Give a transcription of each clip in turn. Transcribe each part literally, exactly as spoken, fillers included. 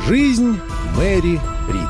Жизнь Мэри Рид.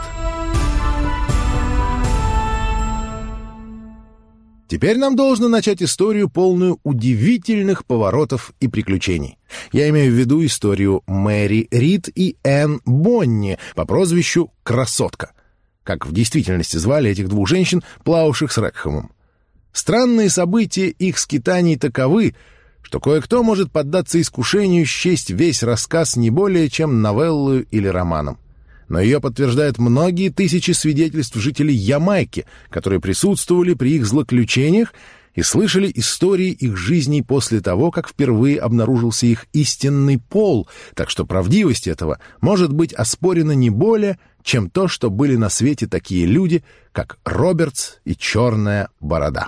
Теперь нам должно начать историю, полную удивительных поворотов и приключений. Я имею в виду историю Мэри Рид и Энн Бонни по прозвищу «Красотка», как в действительности звали этих двух женщин, плававших с Рекхэмом. Странные события их скитаний таковы, что кое-кто может поддаться искушению счесть весь рассказ не более чем новеллою или романом. Но ее подтверждают многие тысячи свидетельств жителей Ямайки, которые присутствовали при их злоключениях и слышали истории их жизней после того, как впервые обнаружился их истинный пол, так что правдивость этого может быть оспорена не более, чем то, что были на свете такие люди, как Робертс и Черная Борода.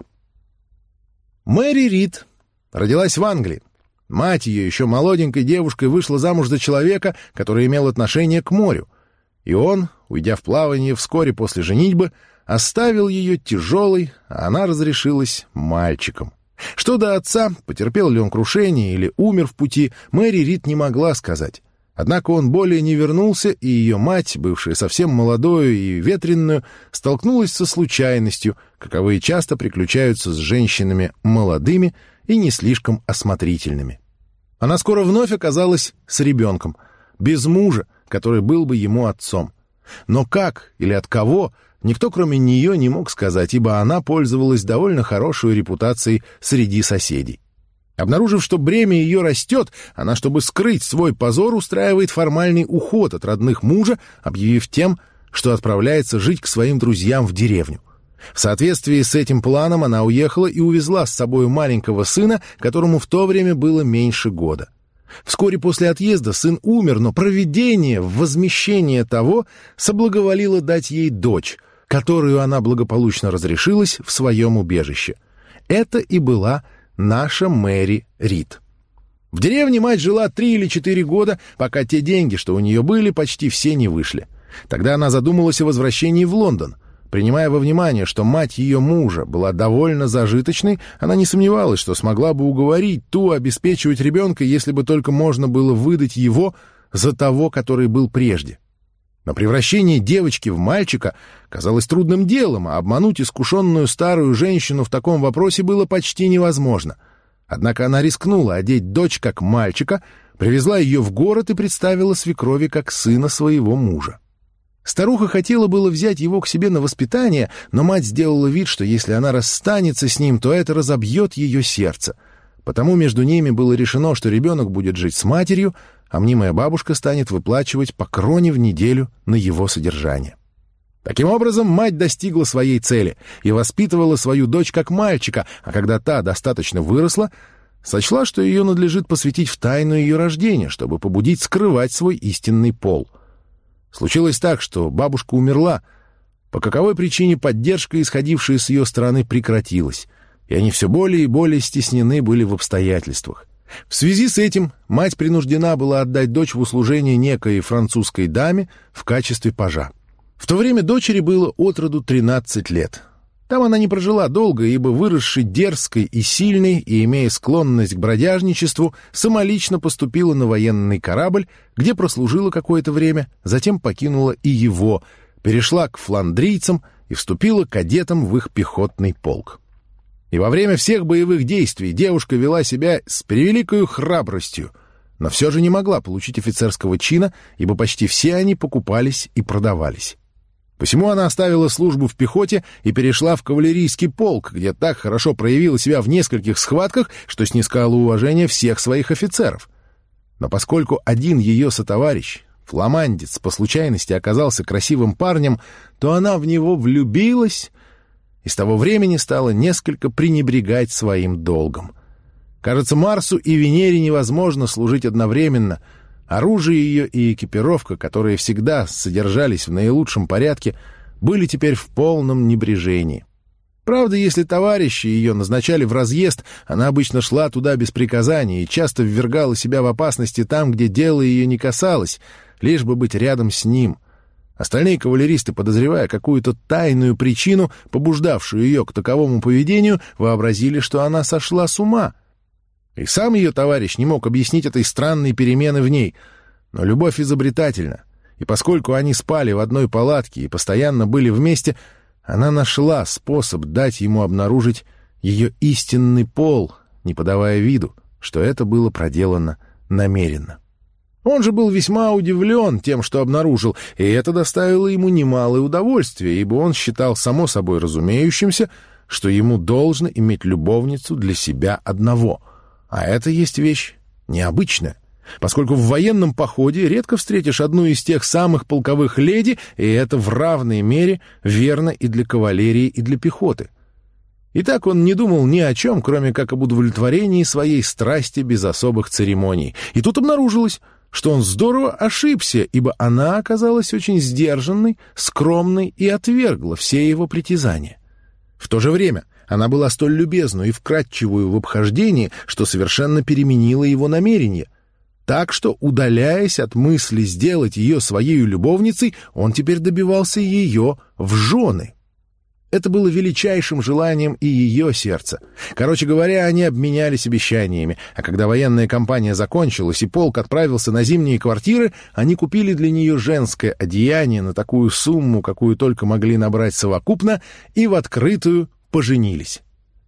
Мэри Рид родилась в Англии. Мать ее, еще молоденькой девушкой, вышла замуж за человека, который имел отношение к морю. И он, уйдя в плавание вскоре после женитьбы, оставил ее тяжелой, а она разрешилась мальчиком. Что до отца, потерпел ли он крушение или умер в пути, Мэри Рид не могла сказать. Однако он более не вернулся, и ее мать, бывшая совсем молодою и ветренную, столкнулась со случайностью, каковые часто приключаются с женщинами молодыми и не слишком осмотрительными. Она скоро вновь оказалась с ребенком, без мужа, который был бы ему отцом. Но как или от кого, никто кроме нее не мог сказать, ибо она пользовалась довольно хорошей репутацией среди соседей. Обнаружив, что бремя ее растет, она, чтобы скрыть свой позор, устраивает формальный уход от родных мужа, объявив тем, что отправляется жить к своим друзьям в деревню. В соответствии с этим планом она уехала и увезла с собой маленького сына, которому в то время было меньше года. Вскоре после отъезда сын умер, но провидение в возмещение того соблаговолило дать ей дочь, которую она благополучно разрешилась в своем убежище. Это и была наша Мэри Рид. В деревне мать жила три или четыре года, пока те деньги, что у нее были, почти все не вышли. Тогда она задумалась о возвращении в Лондон. Принимая во внимание, что мать ее мужа была довольно зажиточной, она не сомневалась, что смогла бы уговорить ту обеспечивать ребенка, если бы только можно было выдать его за того, который был прежде. Но превращение девочки в мальчика казалось трудным делом, а обмануть искушенную старую женщину в таком вопросе было почти невозможно. Однако она рискнула одеть дочь как мальчика, привезла ее в город и представила свекрови как сына своего мужа. Старуха хотела было взять его к себе на воспитание, но мать сделала вид, что если она расстанется с ним, то это разобьет ее сердце. Потому между ними было решено, что ребенок будет жить с матерью, а мнимая бабушка станет выплачивать по кроне в неделю на его содержание. Таким образом, мать достигла своей цели и воспитывала свою дочь как мальчика, а когда та достаточно выросла, сочла, что ее надлежит посвятить в тайну ее рождения, чтобы побудить скрывать свой истинный пол. Случилось так, что бабушка умерла, по каковой причине поддержка, исходившая с ее стороны, прекратилась, и они все более и более стеснены были в обстоятельствах. В связи с этим мать принуждена была отдать дочь в услужение некой французской даме в качестве пажа. В то время дочери было от роду тринадцать лет. Там она не прожила долго, ибо, выросшей дерзкой и сильной и имея склонность к бродяжничеству, самолично поступила на военный корабль, где прослужила какое-то время, затем покинула и его, перешла к фландрийцам и вступила кадетом в их пехотный полк. И во время всех боевых действий девушка вела себя с превеликою храбростью, но все же не могла получить офицерского чина, ибо почти все они покупались и продавались. Посему она оставила службу в пехоте и перешла в кавалерийский полк, где так хорошо проявила себя в нескольких схватках, что снискала уважение всех своих офицеров. Но поскольку один ее сотоварищ, фламандец, по случайности оказался красивым парнем, то она в него влюбилась и с того времени стала несколько пренебрегать своим долгом. Кажется, Марсу и Венере невозможно служить одновременно. Оружие ее и экипировка, которые всегда содержались в наилучшем порядке, были теперь в полном небрежении. Правда, если товарищи ее назначали в разъезд, она обычно шла туда без приказаний и часто ввергала себя в опасности там, где дело ее не касалось, лишь бы быть рядом с ним. Остальные кавалеристы, подозревая какую-то тайную причину, побуждавшую ее к таковому поведению, вообразили, что она сошла с ума. И сам ее товарищ не мог объяснить этой странной перемены в ней. Но любовь изобретательна, И поскольку они спали в одной палатке и постоянно были вместе, она нашла способ дать ему обнаружить ее истинный пол, не подавая виду, что это было проделано намеренно. Он же был весьма удивлен тем, что обнаружил, и это доставило ему немалое удовольствие, ибо он считал само собой разумеющимся, что ему должно иметь любовницу для себя одного. А это есть вещь необычная, поскольку в военном походе редко встретишь одну из тех самых полковых леди, и это в равной мере верно и для кавалерии, и для пехоты. И так он не думал ни о чем, кроме как об удовлетворении своей страсти без особых церемоний. И тут обнаружилось, что он здорово ошибся, ибо она оказалась очень сдержанной, скромной и отвергла все его притязания. В то же время она была столь любезную и вкрадчивую в обхождении, что совершенно переменила его намерение. Так что, удаляясь от мысли сделать ее своей любовницей, он теперь добивался ее в жены. Это было величайшим желанием и ее сердца. Короче говоря, они обменялись обещаниями, а когда военная кампания закончилась и полк отправился на зимние квартиры, они купили для нее женское одеяние на такую сумму, какую только могли набрать совокупно, и в открытую поженились.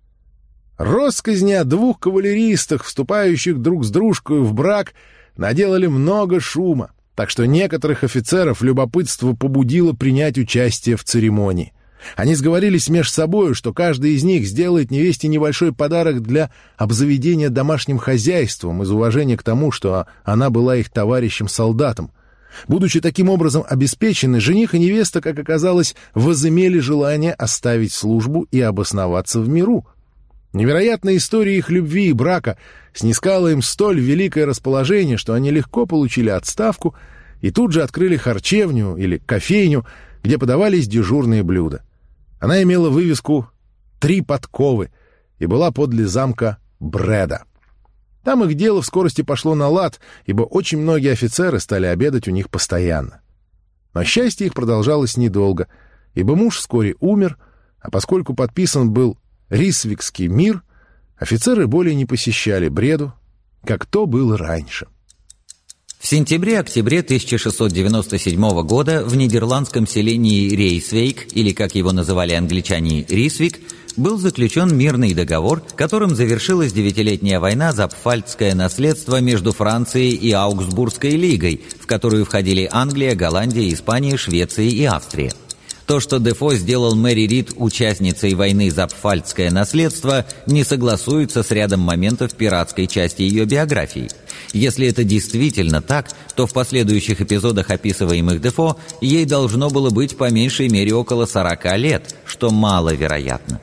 Россказни о двух кавалеристах, вступающих друг с дружкой в брак, наделали много шума, так что некоторых офицеров любопытство побудило принять участие в церемонии. Они сговорились между собою, что каждый из них сделает невесте небольшой подарок для обзаведения домашним хозяйством из уважения к тому, что она была их товарищем-солдатом. Будучи таким образом обеспечены, жених и невеста, как оказалось, возымели желание оставить службу и обосноваться в миру. Невероятная история их любви и брака снискала им столь великое расположение, что они легко получили отставку и тут же открыли харчевню или кофейню, где подавались дежурные блюда. Она имела вывеску «Три подковы» и была подле замка Брэда. Там их дело в скорости пошло на лад, ибо очень многие офицеры стали обедать у них постоянно. Но счастье их продолжалось недолго, ибо муж вскоре умер, а поскольку подписан был Рисвикский мир, офицеры более не посещали Бреду, как то было раньше. В сентябре-октябре тысяча шестьсот девяносто седьмого года в нидерландском селении Рейсвейк, или, как его называли англичане, Рисвик, был заключен мирный договор, которым завершилась девятилетняя война за пфальцское наследство между Францией и Аугсбургской лигой, в которую входили Англия, Голландия, Испания, Швеция и Австрия. То, что Дефо сделал Мэри Рид участницей войны за пфальцское наследство, не согласуется с рядом моментов пиратской части ее биографии. Если это действительно так, то в последующих эпизодах, описываемых Дефо, ей должно было быть по меньшей мере около сорока лет, что маловероятно.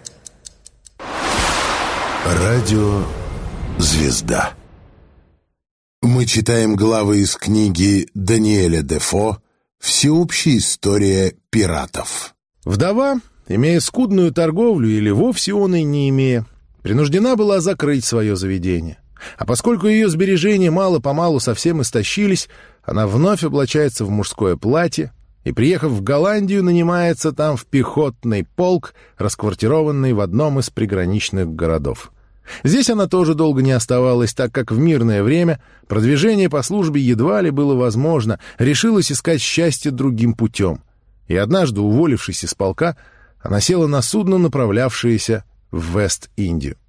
Радио «Звезда». Мы читаем главы из книги Даниэля Дефо «Всеобщая история пиратов». Вдова, имея скудную торговлю или вовсе он и не имея, принуждена была закрыть свое заведение. А поскольку ее сбережения мало-помалу совсем истощились, она вновь облачается в мужское платье и, приехав в Голландию, нанимается там в пехотный полк, расквартированный в одном из приграничных городов. Здесь она тоже долго не оставалась, так как в мирное время продвижение по службе едва ли было возможно, решилась искать счастье другим путем. И однажды, уволившись из полка, она села на судно, направлявшееся в Вест-Индию.